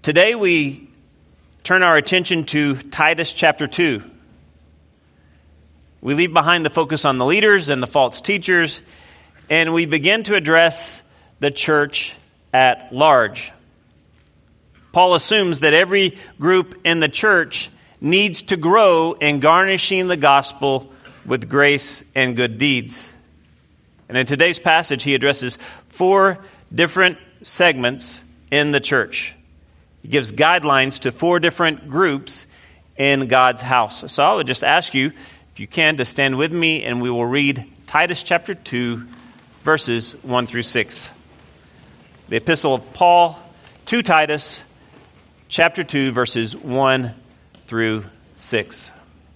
Today we turn our attention to Titus chapter 2. We leave behind the focus on the leaders and the false teachers, and we begin to address the church at large. Paul assumes that every group in the church needs to grow in garnishing the gospel with grace and good deeds. And in today's passage, he addresses 4 different segments in the church. He gives guidelines to 4 different groups in God's house. So I would just ask you, if you can, to stand with me, and we will read Titus chapter 2, verses 1 through 6. The epistle of Paul to Titus, chapter 2, verses 1 through 6.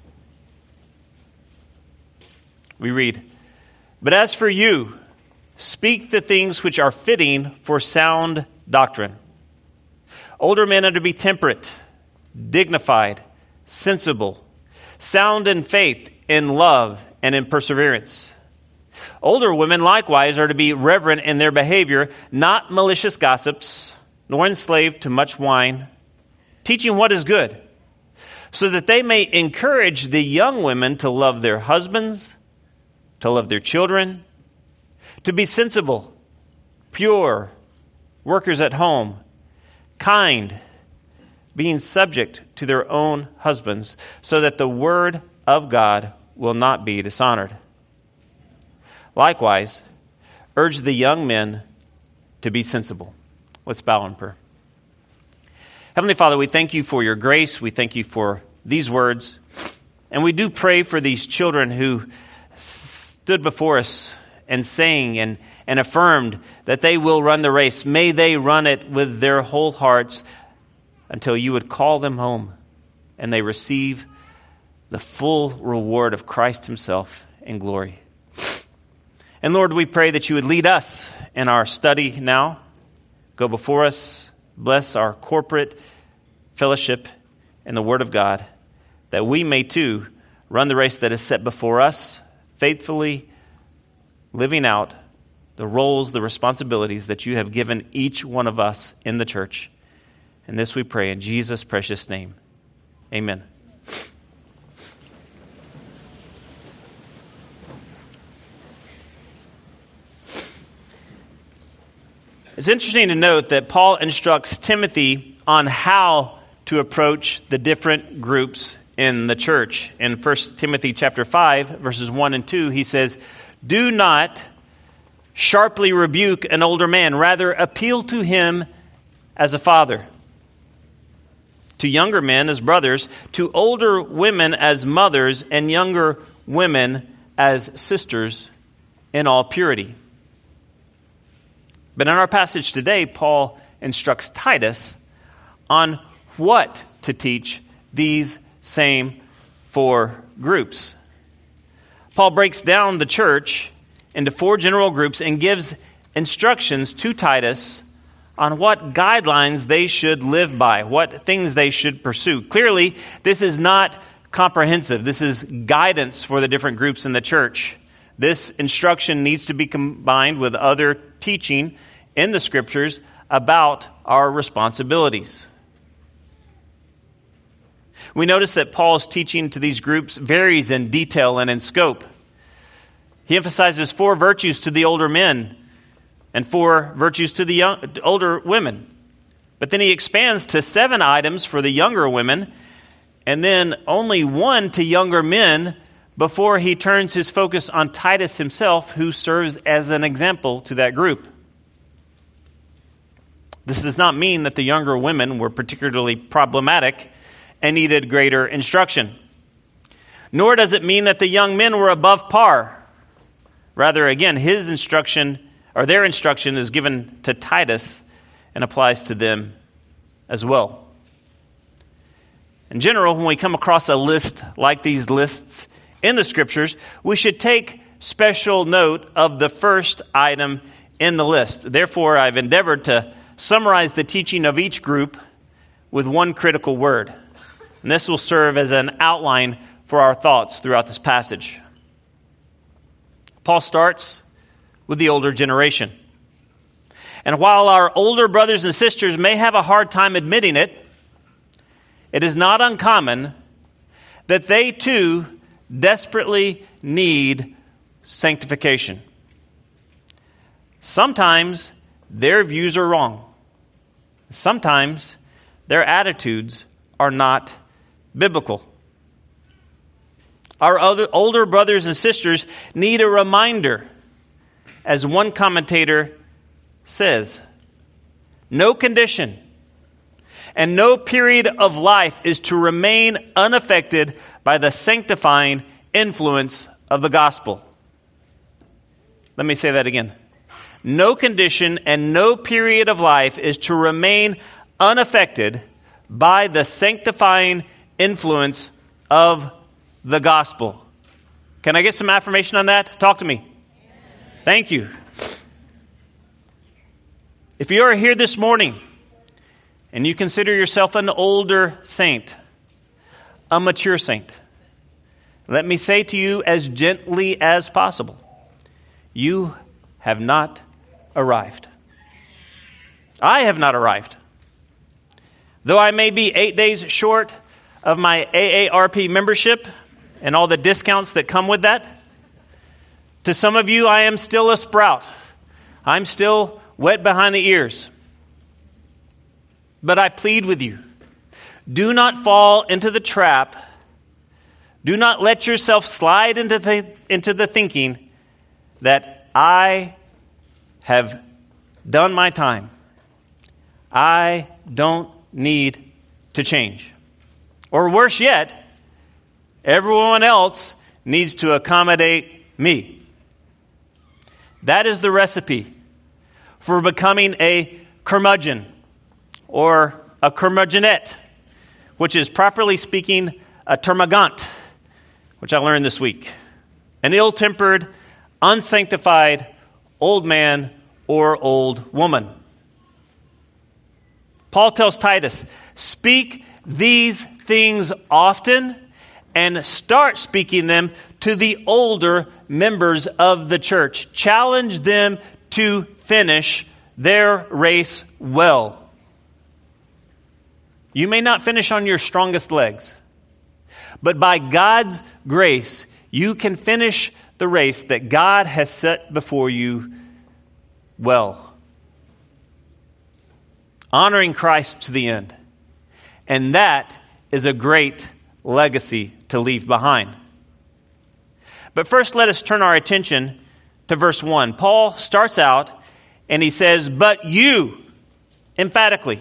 We read, "But as for you, speak the things which are fitting for sound doctrine. Older men are to be temperate, dignified, sensible, sound in faith, in love, and in perseverance. Older women likewise are to be reverent in their behavior, not malicious gossips, nor enslaved to much wine, teaching what is good, so that they may encourage the young women to love their husbands, to love their children, to be sensible, pure, workers at home, kind, being subject to their own husbands, so that the word of God will not be dishonored. Likewise, urge the young men to be sensible." Let's bow in prayer. Heavenly Father, we thank you for your grace. We thank you for these words. And we do pray for these children who stood before us and sang and affirmed that they will run the race. May they run it with their whole hearts until you would call them home and they receive the full reward of Christ himself in glory. And Lord, we pray that you would lead us in our study now. Go before us, bless our corporate fellowship in the Word of God, that we may too run the race that is set before us, faithfully living out the roles, the responsibilities that you have given each one of us in the church. And this we pray in Jesus' precious name. Amen. It's interesting to note that Paul instructs Timothy on how to approach the different groups in the church. In 1 Timothy chapter 5, verses 1 and 2, he says, "Do not sharply rebuke an older man, rather appeal to him as a father, to younger men as brothers, to older women as mothers, and younger women as sisters in all purity." But in our passage today, Paul instructs Titus on what to teach these same 4 groups. Paul breaks down the church into 4 general groups and gives instructions to Titus on what guidelines they should live by, what things they should pursue. Clearly, this is not comprehensive. This is guidance for the different groups in the church. This instruction needs to be combined with other teaching in the Scriptures about our responsibilities. We notice that Paul's teaching to these groups varies in detail and in scope. He emphasizes 4 virtues to the older men and 4 virtues to the older women. But then he expands to 7 items for the younger women, and then only 1 to younger men before he turns his focus on Titus himself, who serves as an example to that group. This does not mean that the younger women were particularly problematic and needed greater instruction. Nor does it mean that the young men were above par. Rather, again, his instruction, or their instruction, is given to Titus and applies to them as well. In general, when we come across a list like these lists in the Scriptures, we should take special note of the first item in the list. Therefore, I've endeavored to summarize the teaching of each group with one critical word. And this will serve as an outline for our thoughts throughout this passage. Paul starts with the older generation. And while our older brothers and sisters may have a hard time admitting it, it is not uncommon that they too desperately need sanctification. Sometimes their views are wrong. Sometimes their attitudes are not biblical. Our older brothers and sisters need a reminder. As one commentator says, no condition and no period of life is to remain unaffected by the sanctifying influence of the gospel. Let me say that again. No condition and no period of life is to remain unaffected by the sanctifying influence of the gospel. Can I get some affirmation on that? Talk to me. Thank you. If you are here this morning and you consider yourself an older saint, a mature saint, let me say to you as gently as possible, you have not arrived. I have not arrived. Though I may be 8 days short of my AARP membership and all the discounts that come with that, to some of you, I am still a sprout. I'm still wet behind the ears. But I plead with you, do not fall into the trap. Do not let yourself slide into the thinking that I have done my time. I don't need to change. Or worse yet, everyone else needs to accommodate me. That is the recipe for becoming a curmudgeon or a curmudgeonette, which is properly speaking a termagant, which I learned this week. An ill-tempered, unsanctified old man or old woman. Paul tells Titus, speak these things often and start speaking them to the older members of the church. Challenge them to finish their race well. You may not finish on your strongest legs, but by God's grace, you can finish the race that God has set before you well. Honoring Christ to the end. And that is a great legacy to leave behind. But first, let us turn our attention to verse 1. Paul starts out and he says, but you, emphatically.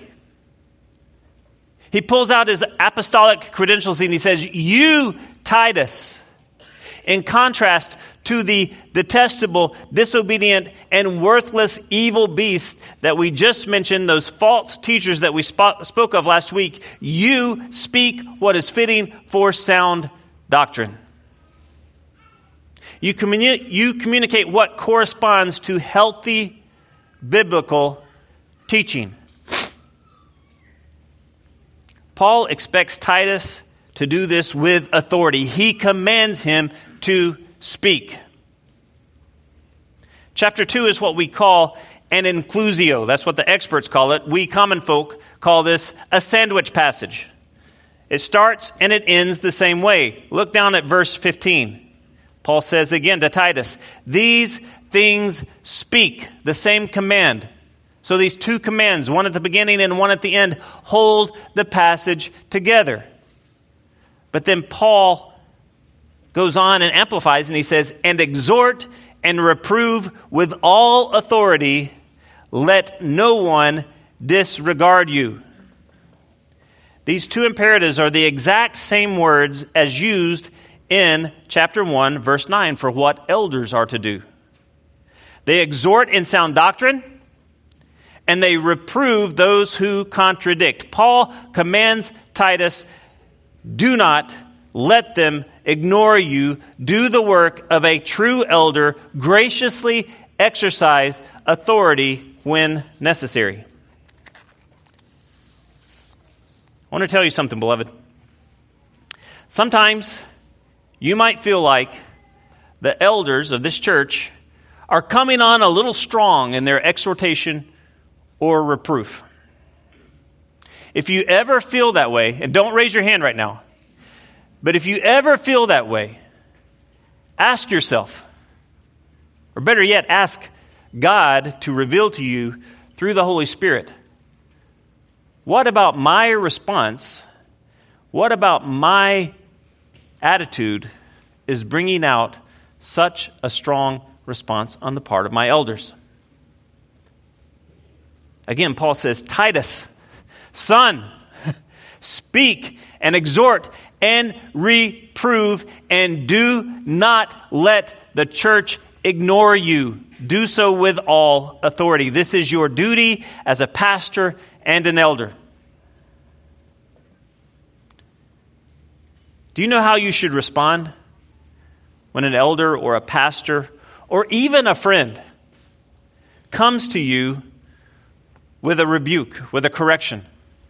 He pulls out his apostolic credentials and he says, you, Titus, in contrast to the detestable, disobedient, and worthless evil beasts that we just mentioned, those false teachers that we spoke of last week, you speak what is fitting for sound doctrine. You communicate what corresponds to healthy biblical teaching. Paul expects Titus to do this with authority. He commands him to speak. Chapter 2 is what we call an inclusio. That's what the experts call it. We common folk call this a sandwich passage. It starts and it ends the same way. Look down at verse 15. Paul says again to Titus, these things speak, the same command. So these two commands, one at the beginning and one at the end, hold the passage together. But then Paul goes on and amplifies and he says, and exhort and reprove with all authority, let no one disregard you. These two imperatives are the exact same words as used in chapter 1, verse 9, for what elders are to do. They exhort in sound doctrine, and they reprove those who contradict. Paul commands Titus, do not let them ignore you. Do the work of a true elder. Graciously exercise authority when necessary. I want to tell you something, beloved. Sometimes you might feel like the elders of this church are coming on a little strong in their exhortation or reproof. If you ever feel that way, and don't raise your hand right now, but if you ever feel that way, ask yourself, or better yet, ask God to reveal to you through the Holy Spirit, what about my response, what about my attitude is bringing out such a strong response on the part of my elders? Again, Paul says, Titus, son, speak and exhort and reprove, and do not let the church ignore you. Do so with all authority. This is your duty as a pastor and an elder. Do you know how you should respond when an elder or a pastor or even a friend comes to you with a rebuke, with a correction?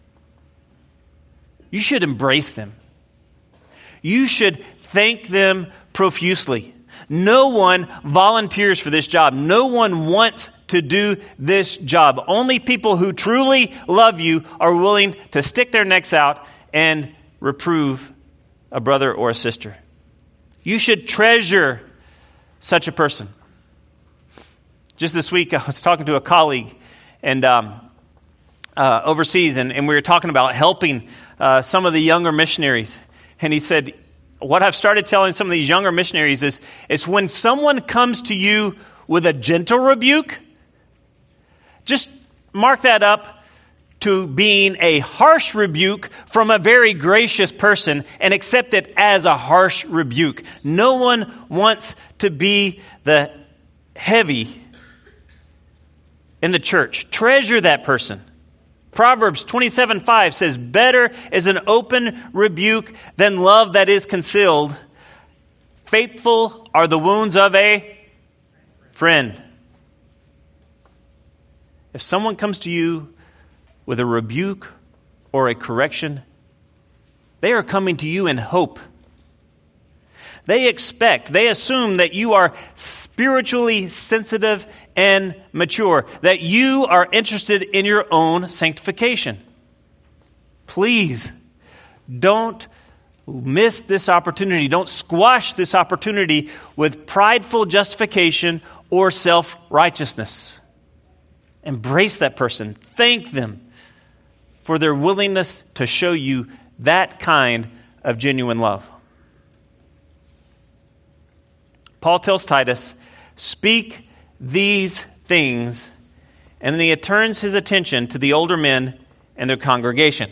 You should embrace them. You should thank them profusely. No one volunteers for this job. No one wants to do this job. Only people who truly love you are willing to stick their necks out and reprove a brother or a sister. You should treasure such a person. Just this week, I was talking to a colleague and overseas, and we were talking about helping some of the younger missionaries. And he said, what I've started telling some of these younger missionaries is, it's when someone comes to you with a gentle rebuke, just mark that up to being a harsh rebuke from a very gracious person and accept it as a harsh rebuke. No one wants to be the heavy in the church. Treasure that person. Proverbs 27:5 says, better is an open rebuke than love that is concealed. Faithful are the wounds of a friend. If someone comes to you with a rebuke or a correction, they are coming to you in hope. They assume that you are spiritually sensitive and mature, that you are interested in your own sanctification. Please, don't miss this opportunity. Don't squash this opportunity with prideful justification or self-righteousness. Embrace that person. Thank them for their willingness to show you that kind of genuine love. Paul tells Titus, speak these things, and then he turns his attention to the older men and their congregation.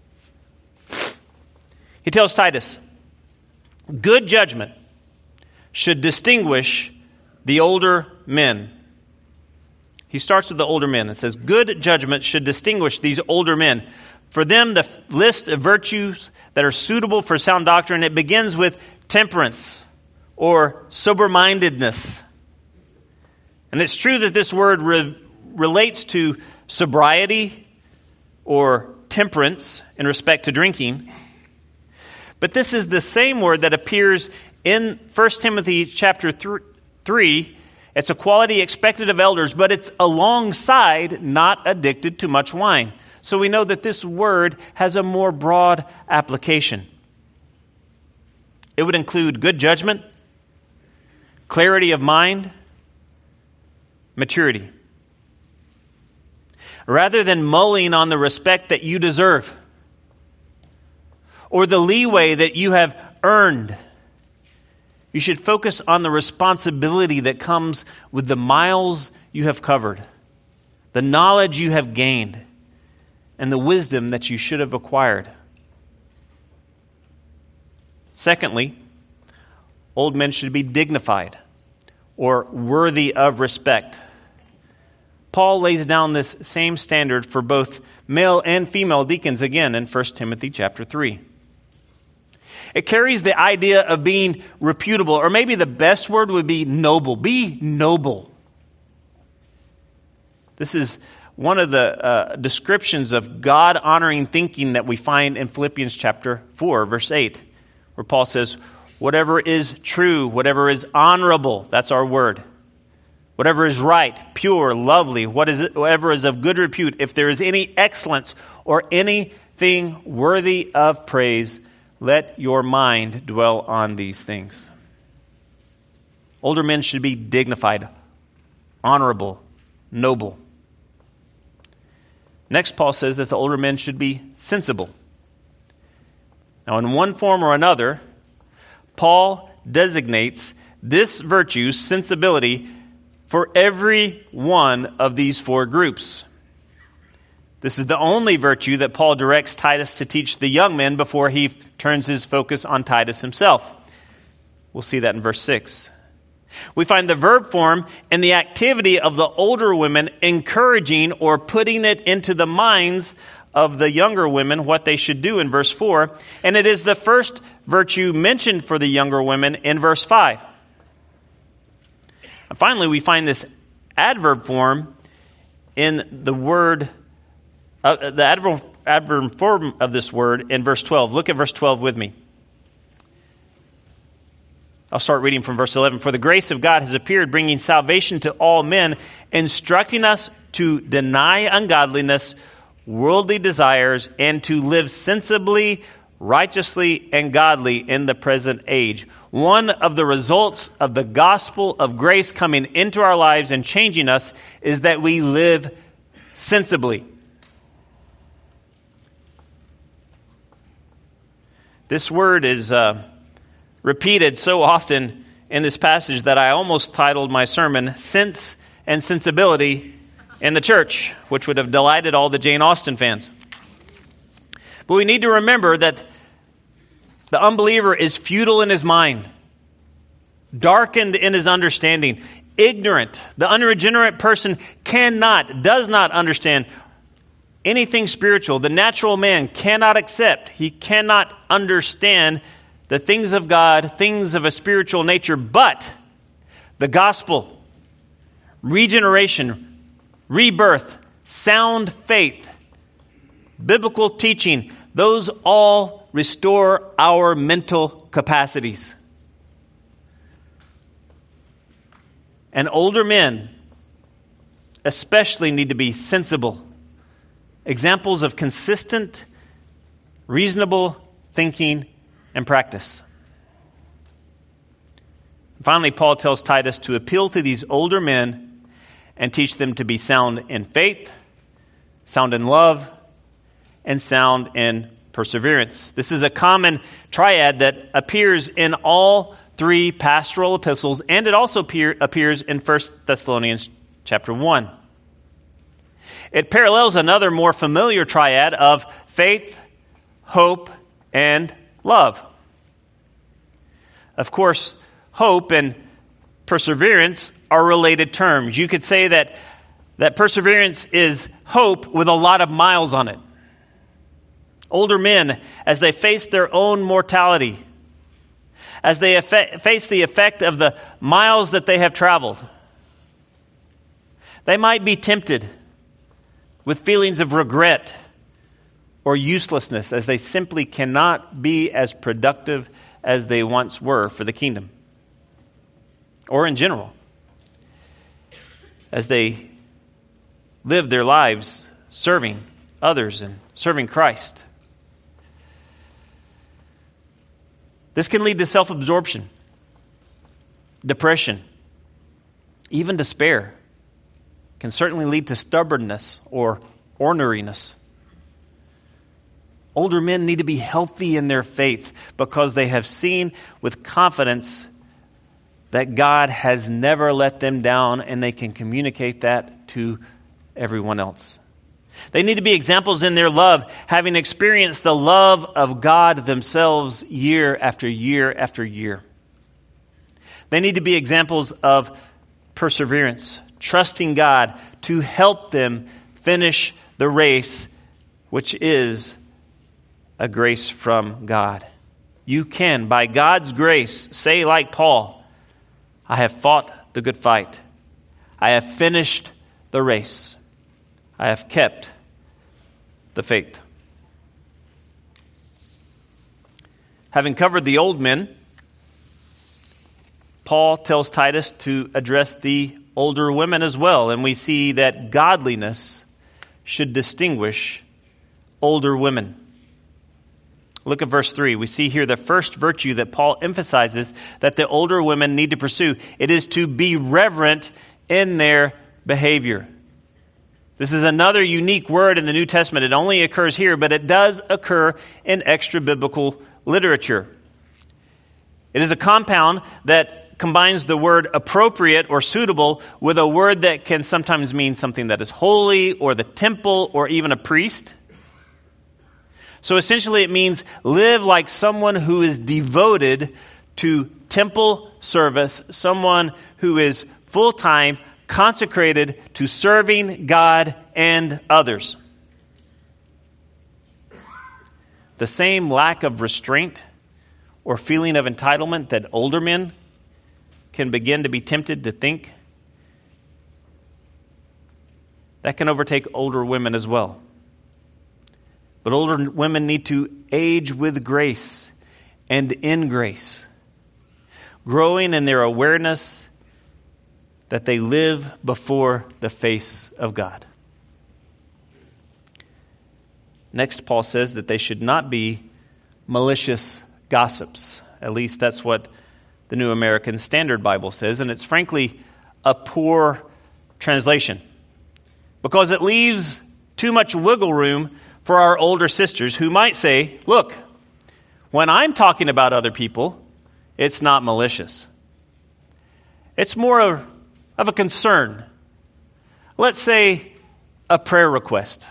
He tells Titus, good judgment should distinguish the older men. He starts with the older men and says, good judgment should distinguish these older men. For them, the list of virtues that are suitable for sound doctrine, it begins with temperance or sober-mindedness. And it's true that this word relates to sobriety or temperance in respect to drinking. But this is the same word that appears in 1 Timothy chapter 3. It's a quality expected of elders, but it's alongside not addicted to much wine. So we know that this word has a more broad application. It would include good judgment, clarity of mind, maturity. Rather than mulling on the respect that you deserve or the leeway that you have earned, you should focus on the responsibility that comes with the miles you have covered, the knowledge you have gained, and the wisdom that you should have acquired. Secondly, old men should be dignified or worthy of respect. Paul lays down this same standard for both male and female deacons again in 1 Timothy chapter 3. It carries the idea of being reputable, or maybe the best word would be noble. Be noble. This is one of the descriptions of God-honoring thinking that we find in Philippians chapter 4, verse 8, where Paul says, whatever is true, whatever is honorable, that's our word. whatever is right, pure, lovely, whatever is of good repute, if there is any excellence or anything worthy of praise, let your mind dwell on these things. Older men should be dignified, honorable, noble. Next, Paul says that the older men should be sensible. Now, in one form or another, Paul designates this virtue, sensibility, for every one of these four groups. This is the only virtue that Paul directs Titus to teach the young men before he turns his focus on Titus himself. We'll see that in verse 6. We find the verb form in the activity of the older women encouraging or putting it into the minds of the younger women what they should do in verse 4. And it is the first virtue mentioned for the younger women in verse 5. And finally, we find this adverb form in the word, the adverb form of this word in verse 12. Look at verse 12 with me. I'll start reading from verse 11. For the grace of God has appeared, bringing salvation to all men, instructing us to deny ungodliness, worldly desires, and to live sensibly, righteously, and godly in the present age. One of the results of the gospel of grace coming into our lives and changing us is that we live sensibly. This word is repeated so often in this passage that I almost titled my sermon, Sense and Sensibility in the Church, which would have delighted all the Jane Austen fans. But we need to remember that the unbeliever is futile in his mind, darkened in his understanding, ignorant. The unregenerate person does not understand anything spiritual. The natural man cannot accept, he cannot understand the things of God, things of a spiritual nature, but the gospel, regeneration, rebirth, sound faith, biblical teaching, those all restore our mental capacities. And older men especially need to be sensible, examples of consistent, reasonable thinking and practice. Finally, Paul tells Titus to appeal to these older men and teach them to be sound in faith, sound in love, and sound in perseverance. This is a common triad that appears in all three pastoral epistles, and it also appears in 1 Thessalonians chapter 1. It parallels another more familiar triad of faith, hope, and love. Of course, hope and perseverance are related terms. You could say that perseverance is hope with a lot of miles on it. Older men, as they face their own mortality, as they face the effect of the miles that they have traveled, they might be tempted with feelings of regret or uselessness as they simply cannot be as productive as they once were for the kingdom, or in general, as they live their lives serving others and serving Christ. This can lead to self-absorption, depression, even despair. It can certainly lead to stubbornness or orneriness. Older men need to be healthy in their faith because they have seen with confidence that God has never let them down, and they can communicate that to everyone else. They need to be examples in their love, having experienced the love of God themselves year after year after year. They need to be examples of perseverance, trusting God to help them finish the race, which is a grace from God. You can, by God's grace, say like Paul, I have fought the good fight. I have finished the race. I have kept the faith. Having covered the old men, Paul tells Titus to address the older women as well, and we see that godliness should distinguish older women. Look at verse 3. We see here the first virtue that Paul emphasizes that the older women need to pursue. It is to be reverent in their behavior. This is another unique word in the New Testament. It only occurs here, but it does occur in extra-biblical literature. It is a compound that combines the word appropriate or suitable with a word that can sometimes mean something that is holy or the temple or even a priest. So essentially it means live like someone who is devoted to temple service, someone who is full-time, consecrated to serving God and others. The same lack of restraint or feeling of entitlement that older men can begin to be tempted to think, that can overtake older women as well. But older women need to age with grace and in grace, growing in their awareness that they live before the face of God. Next, Paul says that they should not be malicious gossips. At least that's what the New American Standard Bible says, and it's frankly a poor translation because it leaves too much wiggle room for our older sisters who might say, look, when I'm talking about other people, it's not malicious. It's more of a concern. Let's say a prayer request.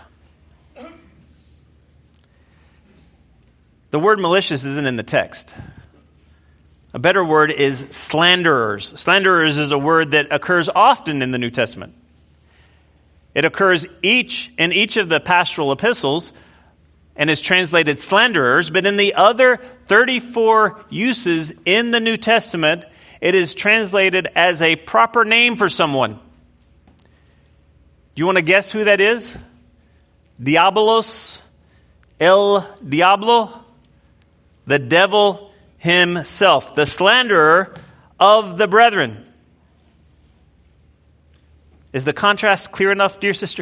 The word malicious isn't in the text. A better word is slanderers. Slanderers is a word that occurs often in the New Testament. It occurs in each of the pastoral epistles and is translated slanderers, but in the other 34 uses in the New Testament, it is translated as a proper name for someone. Do you want to guess who that is? Diabolos, El Diablo, the devil himself, the slanderer of the brethren. Is the contrast clear enough, dear sister?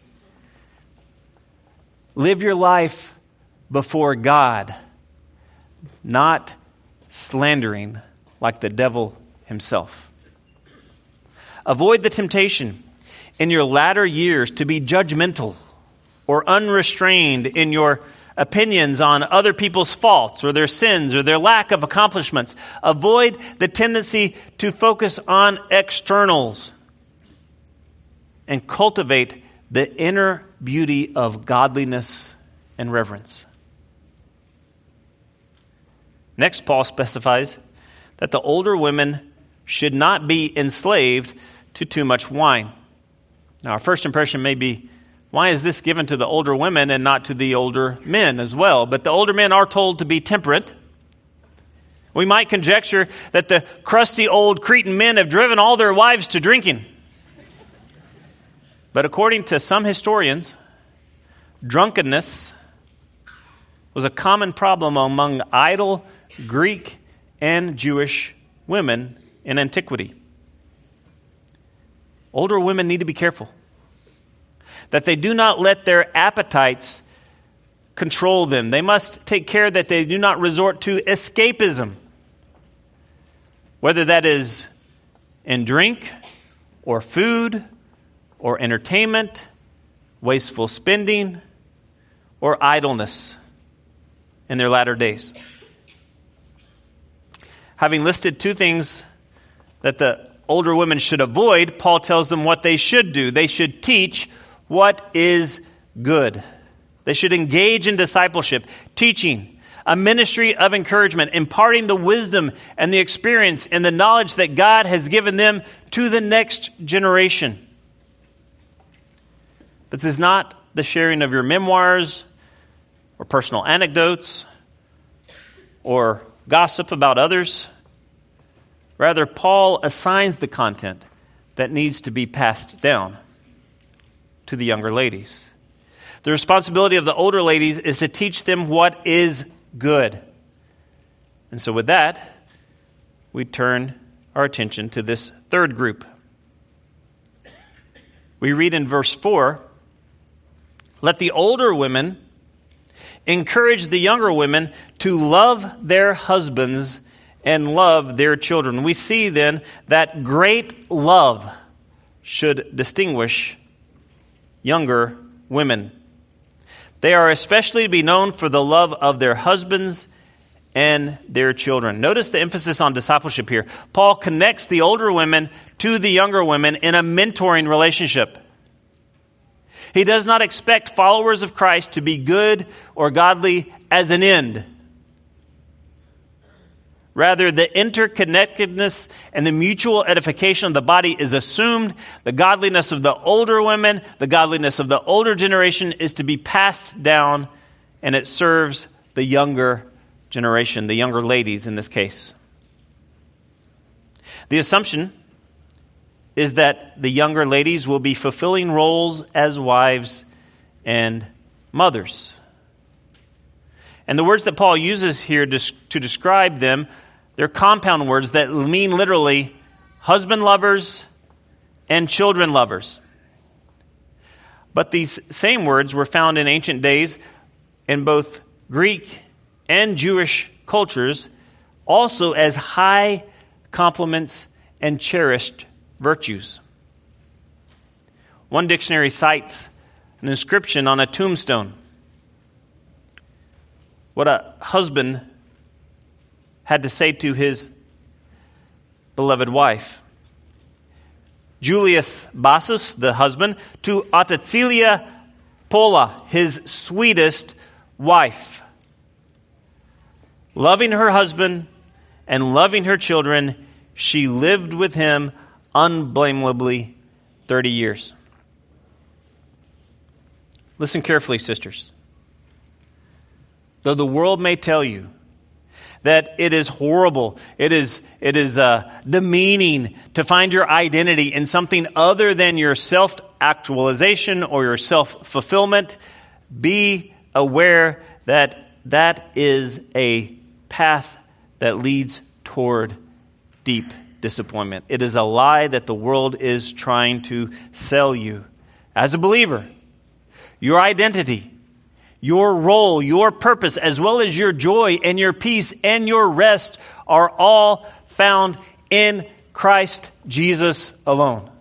Live your life before God, not slandering like the devil himself. Avoid the temptation in your latter years to be judgmental or unrestrained in your opinions on other people's faults or their sins or their lack of accomplishments. Avoid the tendency to focus on externals and cultivate the inner beauty of godliness and reverence. Next, Paul specifies that the older women should not be enslaved to too much wine. Now, our first impression may be, why is this given to the older women and not to the older men as well? But the older men are told to be temperate. We might conjecture that the crusty old Cretan men have driven all their wives to drinking. But according to some historians, drunkenness was a common problem among idle Greek and Jewish women in antiquity. Older women need to be careful that they do not let their appetites control them. They must take care that they do not resort to escapism, whether that is in drink or food or entertainment, wasteful spending, or idleness in their latter days. Having listed two things that the older women should avoid, Paul tells them what they should do. They should teach what is good. They should engage in discipleship, teaching, a ministry of encouragement, imparting the wisdom and the experience and the knowledge that God has given them to the next generation. But this is not the sharing of your memoirs or personal anecdotes or gossip about others. Rather, Paul assigns the content that needs to be passed down to the younger ladies. The responsibility of the older ladies is to teach them what is good. And so with that, we turn our attention to this third group. We read in verse 4, let the older women encourage the younger women to love their husbands and love their children. We see then that great love should distinguish younger women. They are especially to be known for the love of their husbands and their children. Notice the emphasis on discipleship here. Paul connects the older women to the younger women in a mentoring relationship. He does not expect followers of Christ to be good or godly as an end. Rather, the interconnectedness and the mutual edification of the body is assumed. The godliness of the older women, the godliness of the older generation is to be passed down, and it serves the younger generation, the younger ladies in this case. The assumption is that the younger ladies will be fulfilling roles as wives and mothers. And the words that Paul uses here to describe them, they're compound words that mean literally husband lovers and children lovers. But these same words were found in ancient days in both Greek and Jewish cultures, also as high compliments and cherished virtues. One dictionary cites an inscription on a tombstone. What a husband had to say to his beloved wife. Julius Bassus, the husband, to Ottatilia Pola, his sweetest wife. Loving her husband and loving her children, she lived with him unblameably 30 years. Listen carefully, sisters. Though the world may tell you that it is horrible, it is demeaning to find your identity in something other than your self-actualization or your self-fulfillment, be aware that that is a path that leads toward deep disappointment. It is a lie that the world is trying to sell you. As a believer, your identity, your role, your purpose, as well as your joy and your peace and your rest are all found in Christ Jesus alone.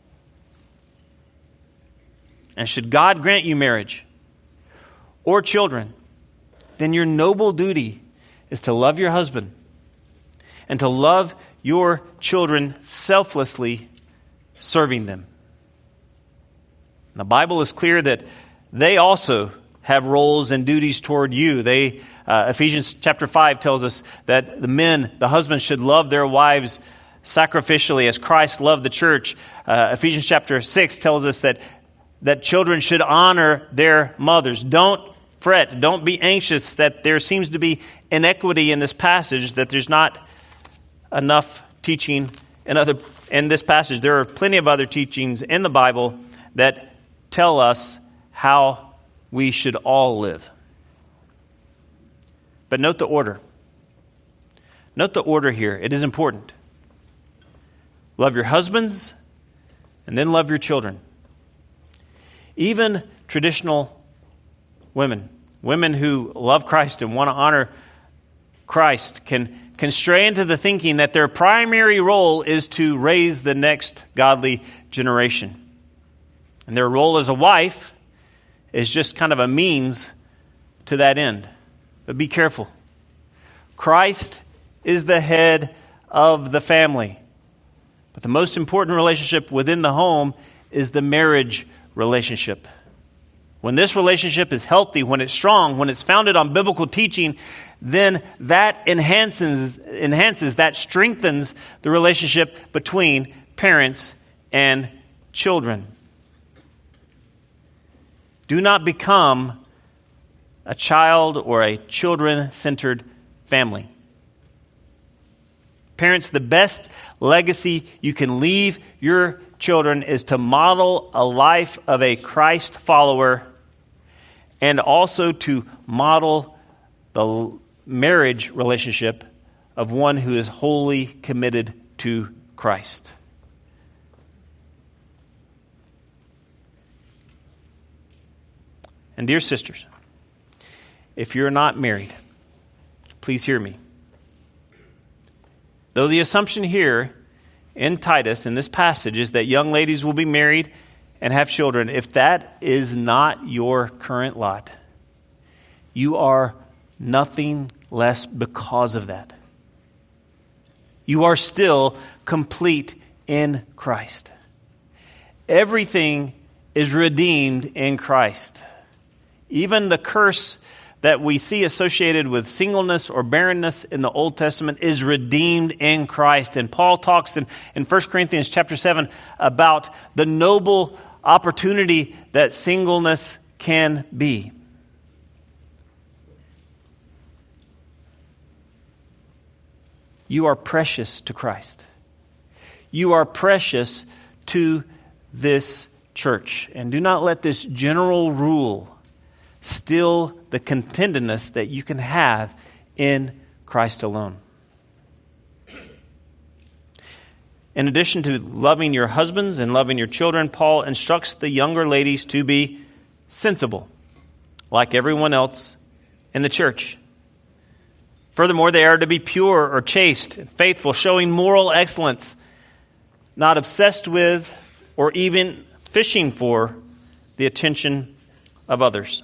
And should God grant you marriage or children, then your noble duty is to love your husband and to love your children selflessly, serving them. And the Bible is clear that they also have roles and duties toward you. Ephesians chapter 5 tells us that the husbands should love their wives sacrificially as Christ loved the church. Ephesians chapter 6 tells us that children should honor their mothers. Don't fret, don't be anxious that there seems to be inequity in this passage, that there's not enough teaching in this passage. There are plenty of other teachings in the Bible that tell us how we should all live. But note the order. Note the order here. It is important. Love your husbands, and then love your children. Even traditional women who love Christ and want to honor Christ can stray into the thinking that their primary role is to raise the next godly generation. And their role as a wife is just kind of a means to that end. But be careful. Christ is the head of the family. But the most important relationship within the home is the marriage relationship. When this relationship is healthy, when it's strong, when it's founded on biblical teaching, then that enhances, that strengthens the relationship between parents and children. Do not become a child or a children-centered family. Parents, the best legacy you can leave your children is to model a life of a Christ follower and also to model the marriage relationship of one who is wholly committed to Christ. And dear sisters, if you're not married, please hear me. Though the assumption here in Titus, in this passage, is that young ladies will be married and have children, if that is not your current lot, you are nothing less because of that. You are still complete in Christ. Everything is redeemed in Christ. Even the curse that we see associated with singleness or barrenness in the Old Testament is redeemed in Christ. And Paul talks in 1 Corinthians chapter 7 about the noble opportunity that singleness can be. You are precious to Christ. You are precious to this church. And do not let this general rule still the contentedness that you can have in Christ alone. In addition to loving your husbands and loving your children, Paul instructs the younger ladies to be sensible, like everyone else in the church. Furthermore, they are to be pure or chaste and faithful, showing moral excellence, not obsessed with or even fishing for the attention of others.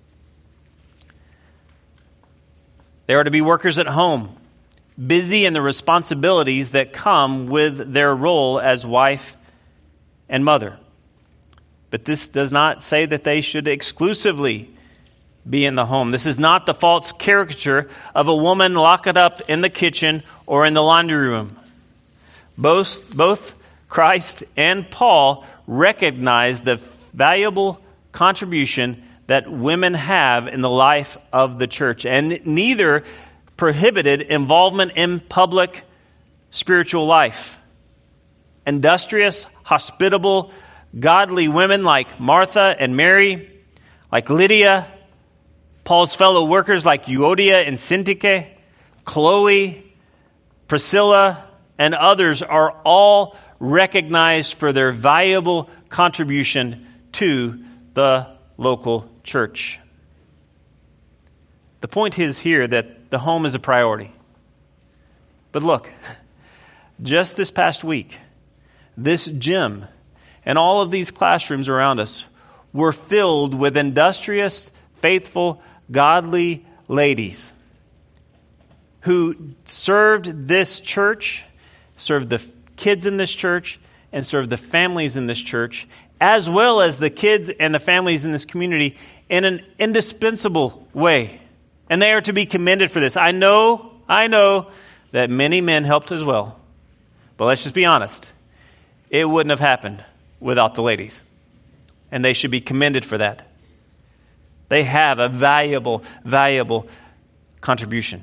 They are to be workers at home, busy in the responsibilities that come with their role as wife and mother. But this does not say that they should exclusively be in the home. This is not the false caricature of a woman locked up in the kitchen or in the laundry room. Both Christ and Paul recognize the valuable contribution that women have in the life of the church, and neither prohibited involvement in public spiritual life. Industrious, hospitable, godly women like Martha and Mary, like Lydia, Paul's fellow workers like Euodia and Syntyche, Chloe, Priscilla, and others are all recognized for their valuable contribution to the local church. The point is here that the home is a priority. But look, just this past week, this gym and all of these classrooms around us were filled with industrious, faithful, godly ladies who served this church, served the kids in this church, and served the families in this church, as well as the kids and the families in this community in an indispensable way. And they are to be commended for this. I know that many men helped as well. But let's just be honest. It wouldn't have happened without the ladies. And they should be commended for that. They have a valuable contribution.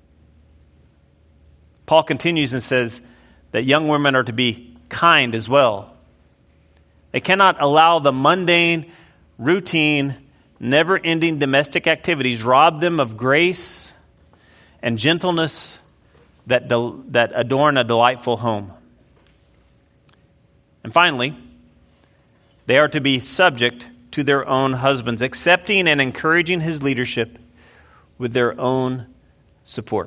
Paul continues and says that young women are to be kind as well. They cannot allow the mundane, routine, never-ending domestic activities rob them of grace and gentleness that adorn a delightful home. And finally, they are to be subject to their own husbands, accepting and encouraging his leadership with their own support.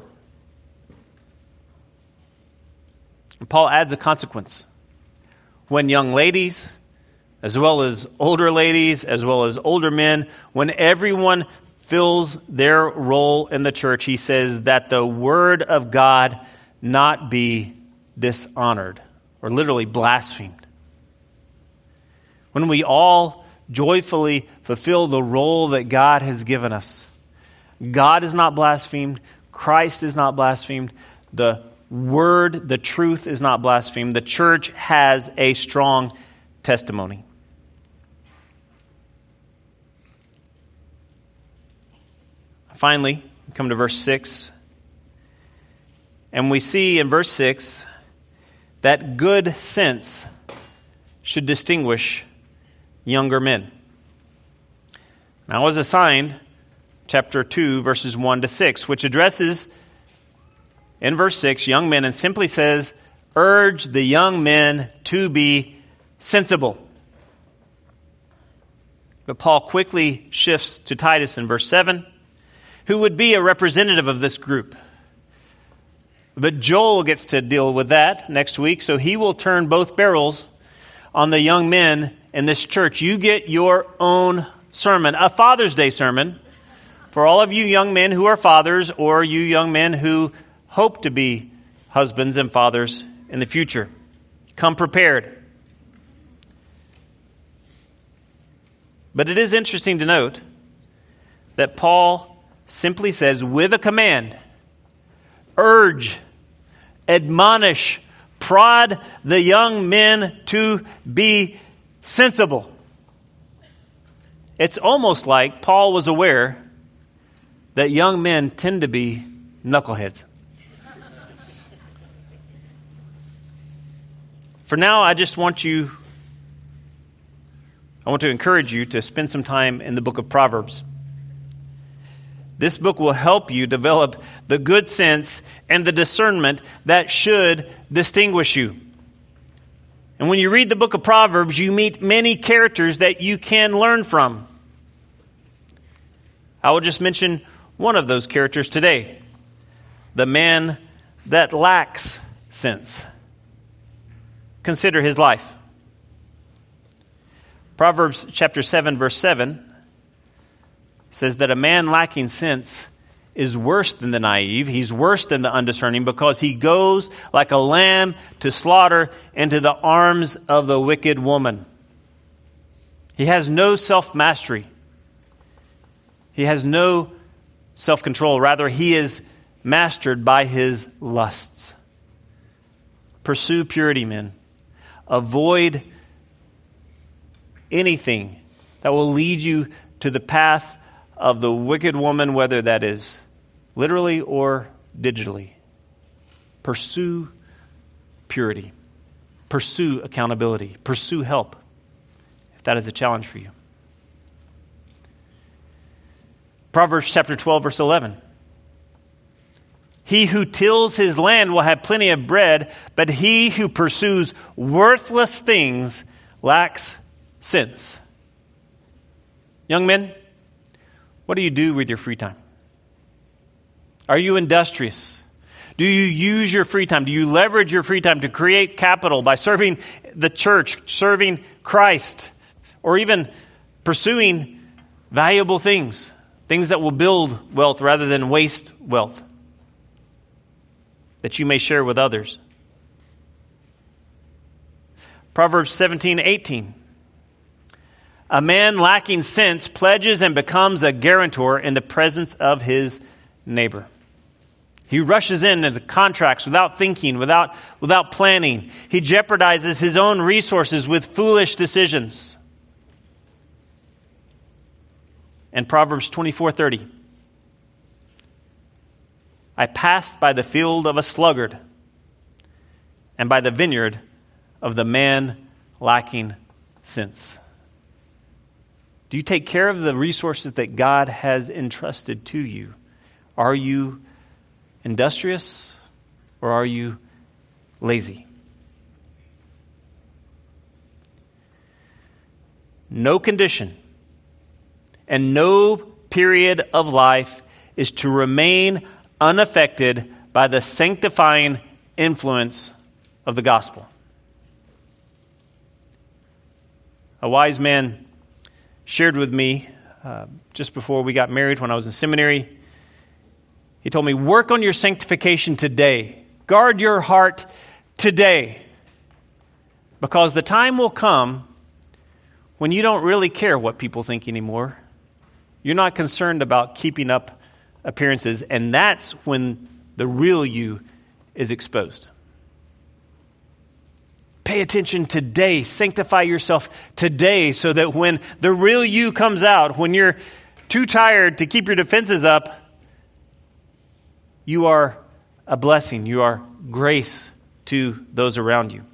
And Paul adds a consequence. When young ladies, as well as older ladies, as well as older men, when everyone fills their role in the church, he says that the word of God not be dishonored, or literally blasphemed. When we all joyfully fulfill the role that God has given us, God is not blasphemed, Christ is not blasphemed, the word, the truth is not blasphemed. The church has a strong testimony. Finally, we come to verse 6. And we see in verse 6 that good sense should distinguish younger men. Now, I was assigned chapter 2, verses 1 to 6, which addresses, in verse 6, young men, and simply says, urge the young men to be sensible. But Paul quickly shifts to Titus in verse 7, who would be a representative of this group. But Joel gets to deal with that next week, so he will turn both barrels on the young men in this church. You get your own sermon, a Father's Day sermon, for all of you young men who are fathers or you young men who hope to be husbands and fathers in the future. Come prepared. But it is interesting to note that Paul simply says, with a command, urge, admonish, prod the young men to be sensible. It's almost like Paul was aware that young men tend to be knuckleheads. For now, I want to encourage you to spend some time in the book of Proverbs. This book will help you develop the good sense and the discernment that should distinguish you. And when you read the book of Proverbs, you meet many characters that you can learn from. I will just mention one of those characters today, the man that lacks sense. Consider his life. Proverbs chapter 7, verse 7 says that a man lacking sense is worse than the naive. He's worse than the undiscerning because he goes like a lamb to slaughter into the arms of the wicked woman. He has no self-mastery. He has no self-control. Rather, he is mastered by his lusts. Pursue purity, men. Avoid anything that will lead you to the path of the wicked woman, whether that is literally or digitally. Pursue purity. Pursue accountability. Pursue help, if that is a challenge for you. Proverbs chapter 12, verse 11. He who tills his land will have plenty of bread, but he who pursues worthless things lacks sense. Young men, what do you do with your free time? Are you industrious? Do you use your free time? Do you leverage your free time to create capital by serving the church, serving Christ, or even pursuing valuable things, things that will build wealth rather than waste wealth that you may share with others? Proverbs 17:18. A man lacking sense pledges and becomes a guarantor in the presence of his neighbor. He rushes into contracts without thinking, without planning. He jeopardizes his own resources with foolish decisions. And Proverbs 24:30. I passed by the field of a sluggard and by the vineyard of the man lacking sense. Do you take care of the resources that God has entrusted to you? Are you industrious or are you lazy? No condition and no period of life is to remain unaffected by the sanctifying influence of the gospel. A wise man shared with me just before we got married when I was in seminary. He told me, work on your sanctification today. Guard your heart today. Because the time will come when you don't really care what people think anymore. You're not concerned about keeping up appearances, and that's when the real you is exposed. Pay attention today. Sanctify yourself today so that when the real you comes out, when you're too tired to keep your defenses up, you are a blessing. You are grace to those around you.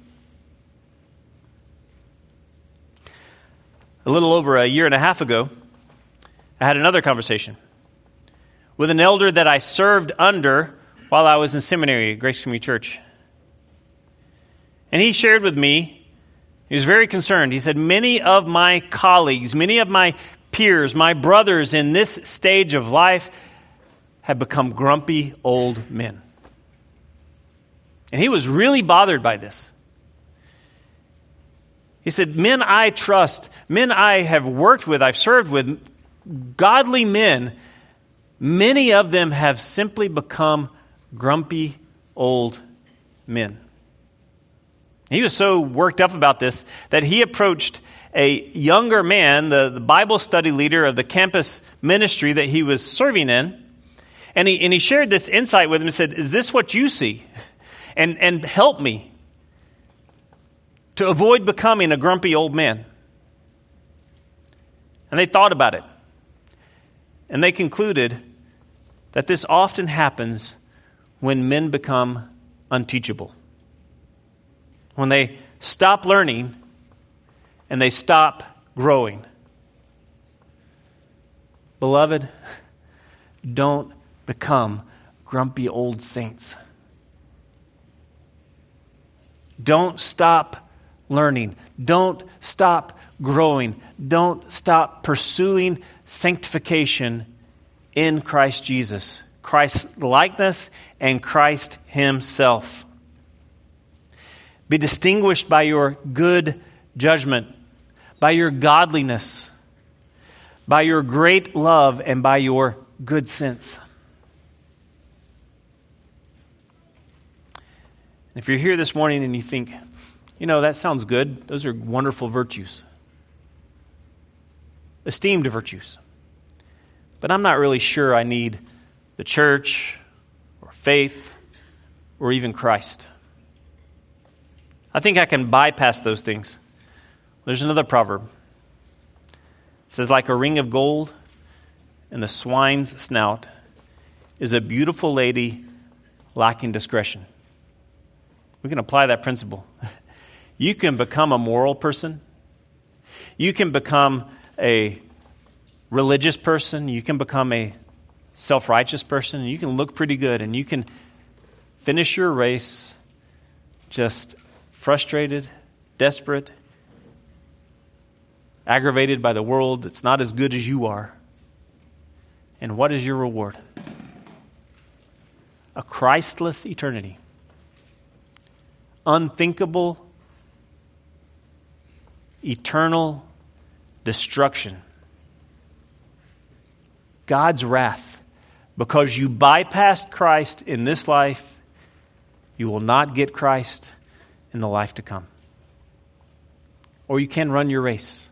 A little over a year and a half ago, I had another conversation with an elder that I served under while I was in seminary at Grace Community Church. And he shared with me He was very concerned. He said, many of my colleagues, many of my peers, my brothers in this stage of life have become grumpy old men. And he was really bothered by this. He said, men I trust, men I have worked with, I've served with, godly men, many of them have simply become grumpy old men. He was so worked up about this that he approached a younger man, the Bible study leader of the campus ministry that he was serving in, and he shared this insight with him and said, is this what you see? And help me to avoid becoming a grumpy old man. And they thought about it. And they concluded that this often happens when men become unteachable. When they stop learning and they stop growing. Beloved, don't become grumpy old saints. Don't stop learning. Don't stop growing. Don't stop pursuing sanctification in Christ Jesus, Christ's likeness and Christ Himself. Be distinguished by your good judgment, by your godliness, by your great love, and by your good sense. If you're here this morning and you think, that sounds good. Those are wonderful virtues. Esteemed virtues. But I'm not really sure I need the church or faith or even Christ. I think I can bypass those things. There's another proverb. It says, like a ring of gold in the swine's snout is a beautiful lady lacking discretion. We can apply that principle. You can become a moral person. You can become a religious person. You can become a self-righteous person. And you can look pretty good. And you can finish your race just frustrated, desperate, aggravated by the world that's not as good as you are. And what is your reward? A Christless eternity. Unthinkable, eternal destruction. God's wrath. Because you bypassed Christ in this life, you will not get Christ in the life to come. Or you can run your race.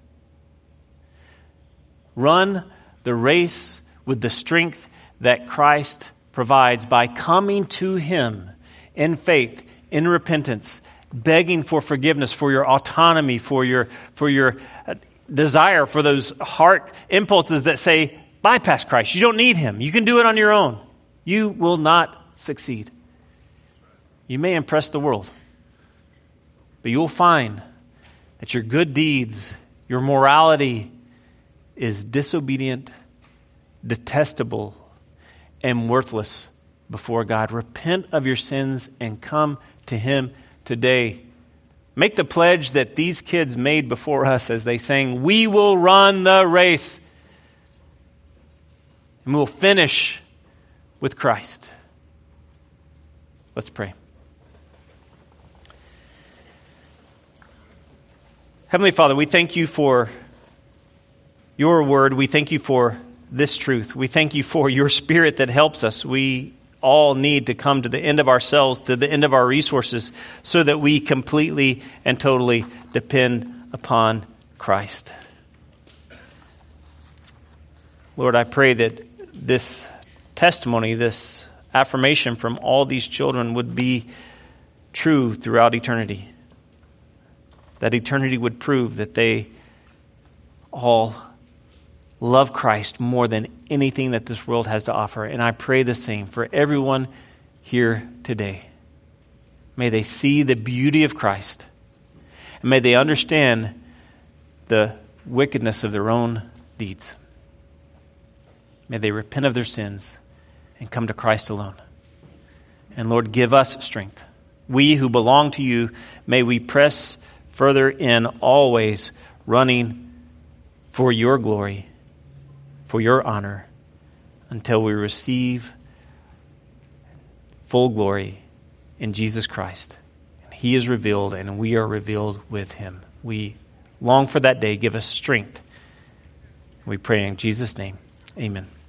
Run the race with the strength that Christ provides by coming to Him in faith, in repentance, begging for forgiveness, for your autonomy, for your desire, for those heart impulses that say, bypass Christ. You don't need Him. You can do it on your own. You will not succeed. You may impress the world, but you'll find that your good deeds, your morality is disobedient, detestable, and worthless before God. Repent of your sins and come to Him today. Make the pledge that these kids made before us as they sang, we will run the race. And we will finish with Christ. Let's pray. Heavenly Father, we thank You for Your word. We thank You for this truth. We thank You for Your Spirit that helps us. We all need to come to the end of ourselves, to the end of our resources, so that we completely and totally depend upon Christ. Lord, I pray that this testimony, this affirmation from all these children would be true throughout eternity. That eternity would prove that they all love Christ more than anything that this world has to offer. And I pray the same for everyone here today. May they see the beauty of Christ. And may they understand the wickedness of their own deeds. May they repent of their sins and come to Christ alone. And Lord, give us strength. We who belong to You, may we press further in, always running for your glory, for your honor, until we receive full glory in Jesus Christ. He is revealed, and we are revealed with him. We long for that day. Give us strength. We pray in Jesus' name. Amen.